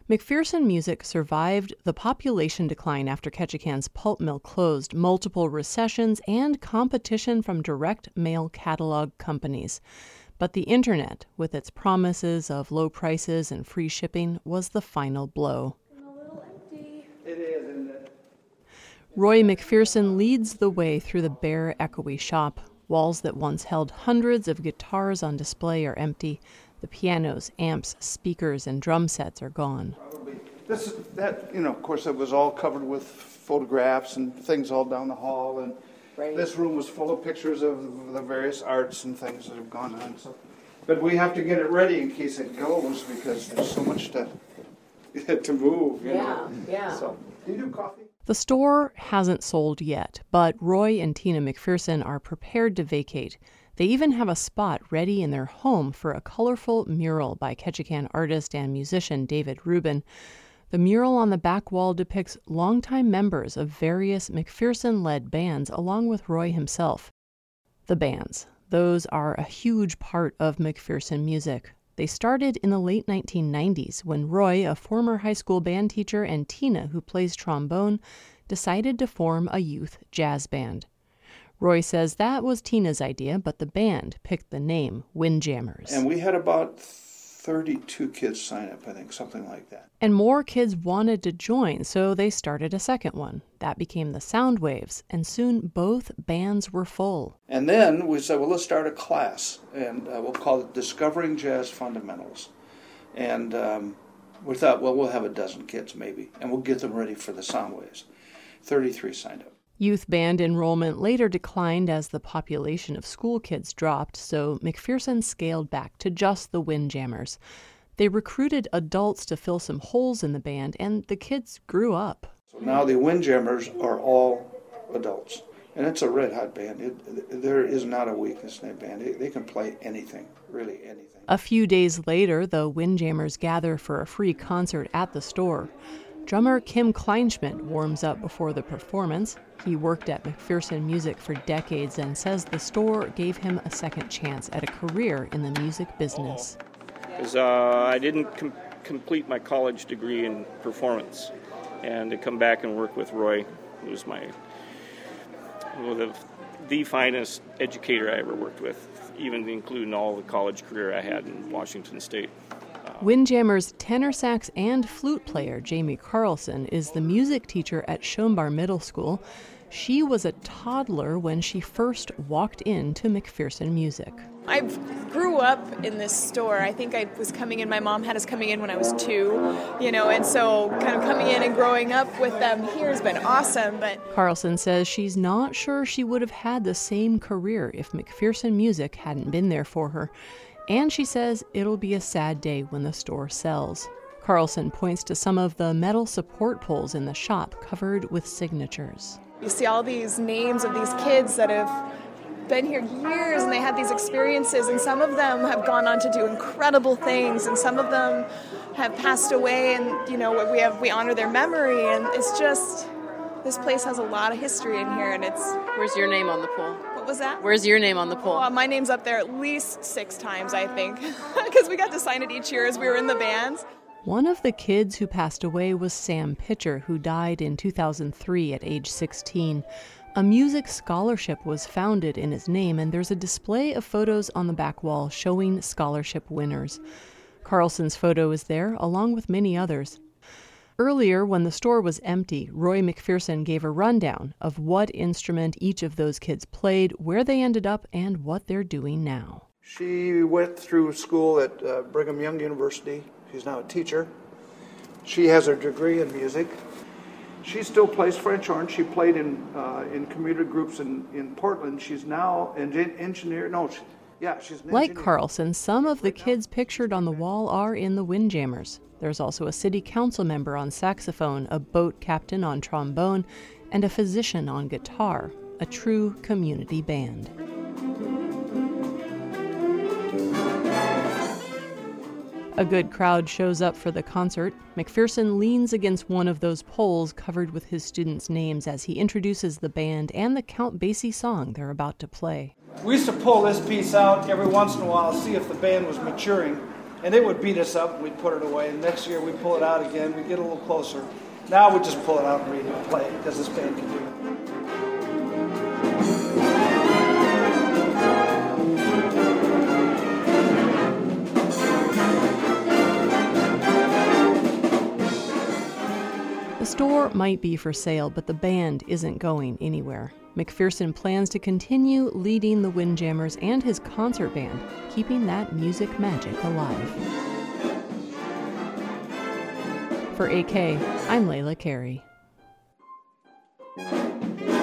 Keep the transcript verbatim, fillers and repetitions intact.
McPherson Music survived the population decline after Ketchikan's pulp mill closed, multiple recessions, and competition from direct mail catalog companies. But the internet, with its promises of low prices and free shipping, was the final blow. A little empty. It is, isn't it? Roy McPherson leads the way through the bare, echoey shop. Walls that once held hundreds of guitars on display are empty. The pianos, amps, speakers, and drum sets are gone. Probably. This is that, you know, of course, it was all covered with photographs and things all down the hall. And right. This room was full of pictures of the various arts and things that have gone on. So, but we have to get it ready in case it goes because there's so much to to move. You yeah, know? yeah. So, do you do coffee? The store hasn't sold yet, but Roy and Tina McPherson are prepared to vacate. They even have a spot ready in their home for a colorful mural by Ketchikan artist and musician David Rubin. The mural on the back wall depicts longtime members of various McPherson-led bands along with Roy himself. The bands, those are a huge part of McPherson music. They started in the late nineteen nineties when Roy, a former high school band teacher, and Tina, who plays trombone, decided to form a youth jazz band. Roy says that was Tina's idea, but the band picked the name Windjammers. And we had about thirty-two kids sign up, I think, something like that. And more kids wanted to join, so they started a second one. That became the Soundwaves, and soon both bands were full. And then we said, well, let's start a class, and uh, we'll call it Discovering Jazz Fundamentals. And um, we thought, well, we'll have a dozen kids maybe, and we'll get them ready for the Soundwaves. thirty-three signed up. Youth band enrollment later declined as the population of school kids dropped, so McPherson scaled back to just the Windjammers. They recruited adults to fill some holes in the band, and the kids grew up. So now the Windjammers are all adults, and it's a red-hot band. It, there is not a weakness in that band. They, they can play anything, really anything. A few days later, the Windjammers gather for a free concert at the store. Drummer Kim Kleinschmidt warms up before the performance. He worked at McPherson Music for decades and says the store gave him a second chance at a career in the music business. Because uh, I didn't com- complete my college degree in performance, and to come back and work with Roy, who was my well, the, the finest educator I ever worked with, even including all the college career I had in Washington State. Windjammers tenor sax and flute player Jamie Carlson is the music teacher at Schoenbar Middle School. She was a toddler when she first walked into McPherson Music. I grew up in this store. I think I was coming in, my mom had us coming in when I was two, you know, and so kind of coming in and growing up with them here has been awesome. But Carlson says she's not sure she would have had the same career if McPherson Music hadn't been there for her. And she says it'll be a sad day when the store sells. Carlson points to some of the metal support poles in the shop covered with signatures. You see all these names of these kids that have been here years and they had these experiences, and some of them have gone on to do incredible things, and some of them have passed away, and you know we have we honor their memory, and it's just this place has a lot of history in here, and it's. Where's your name on the pole? What was that? Where's your name on the pole? Oh, my name's up there at least six times, I think, because we got to sign it each year as we were in the bands. One of the kids who passed away was Sam Pitcher, who died in two thousand three at age sixteen. A music scholarship was founded in his name, and there's a display of photos on the back wall showing scholarship winners. Carlson's photo is there, along with many others. Earlier, when the store was empty, Roy McPherson gave a rundown of what instrument each of those kids played, where they ended up, and what they're doing now. She went through school at uh, Brigham Young University. She's now a teacher. She has her degree in music. She still plays French horn. She played in uh, in commuter groups in, in Portland. She's now an engineer. No, she, yeah, she's an Like engineer. Carlson, some of the kids pictured on the wall are in the Windjammers. There's also a city council member on saxophone, a boat captain on trombone, and a physician on guitar, a true community band. A good crowd shows up for the concert. McPherson leans against one of those poles covered with his students' names as he introduces the band and the Count Basie song they're about to play. We used to pull this piece out every once in a while to see if the band was maturing. And it would beat us up, and we'd put it away. And next year we'd pull it out again, we'd get a little closer. Now we just pull it out and read it and play it, because this band can do it. The store might be for sale, but the band isn't going anywhere. McPherson plans to continue leading the Windjammers and his concert band, keeping that music magic alive. For A K, I'm Layla Carey.